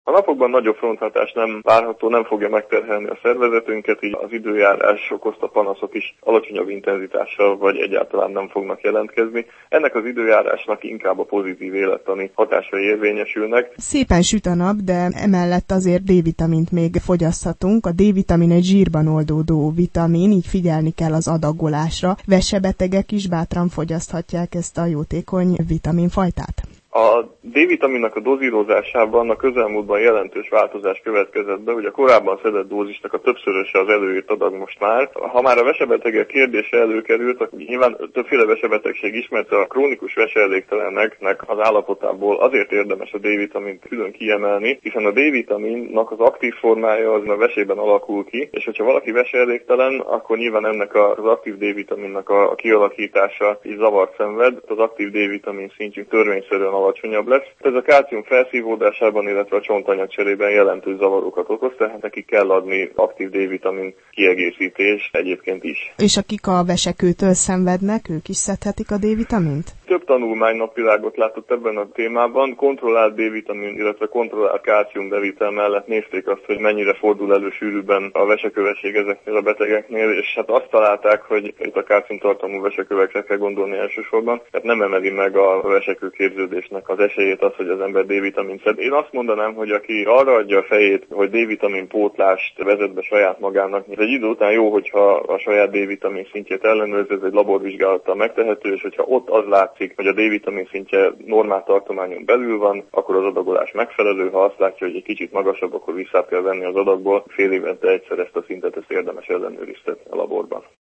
A napokban nagyobb fronthatás nem várható, nem fogja megterhelni a szervezetünket, így az időjárás okozta panaszok is alacsonyabb intenzitással vagy egyáltalán nem fognak jelentkezni. Ennek az időjárásnak inkább a pozitív élettani hatásai érvényesülnek. Szépen süt a nap, de emellett azért D-vitamint még fogyaszthatunk. A D-vitamin egy zsírban oldódó vitamin, így figyelni kell az adagolásra. Vesebetegek is bátran fogyaszthatják ezt a jótékony vitaminfajtát. A D-vitaminnak a dozírozásában a közelmúltban jelentős változás következett be, hogy a korábban szedett dózisnak a többszöröse az előírt adag most már. Ha már a vesebetegek kérdése előkerült, akkor nyilván többféle vesebetegség ismert, a krónikus veseelégteleneknek az állapotából azért érdemes a D-vitamint külön kiemelni, hiszen a D-vitaminnak az aktív formája az a vesében alakul ki, és hogyha valaki veseelégtelen, akkor nyilván ennek az aktív D-vitaminnak a kialakítása is zavart szenved, az aktív D-vitamin szintjük törvényszerűen alacsonyabb lesz. Ez a kálcium felszívódásában, illetve a csontanyagcserében jelentős zavarokat okoz, tehát neki kell adni aktív D-vitamin kiegészítés egyébként is. És akik a vesekőtől szenvednek, ők is szedhetik a D-vitamint? Több tanulmány napvilágot látott ebben a témában. Kontrollált D-vitamin, illetve kontrollált kálciumbevitel mellett nézték azt, hogy mennyire fordul elő sűrűbben a vesekövesség ezeknél a betegeknél, és hát azt találták, hogy itt a kálciumtartalmú vesekövekre kell gondolni elsősorban, tehát nem emeli meg a vesekőképződésnek az esélyét az, hogy az ember D-vitamint szed. Én azt mondanám, hogy aki arra adja a fejét, hogy D-vitamin pótlást vezet be saját magának, ez egy idő után jó, hogyha a saját D-vitamin szintjét ellenőrzi, ez egy laborvizsgálattal megtehető, és hogyha ott az látszik, hogy a D-vitamin szintje normál tartományon belül van, akkor az adagolás megfelelő, ha azt látja, hogy egy kicsit magasabb, akkor vissza kell venni az adagból. Fél évente egyszer ezt a szintet érdemes ellenőriztetni a laborban.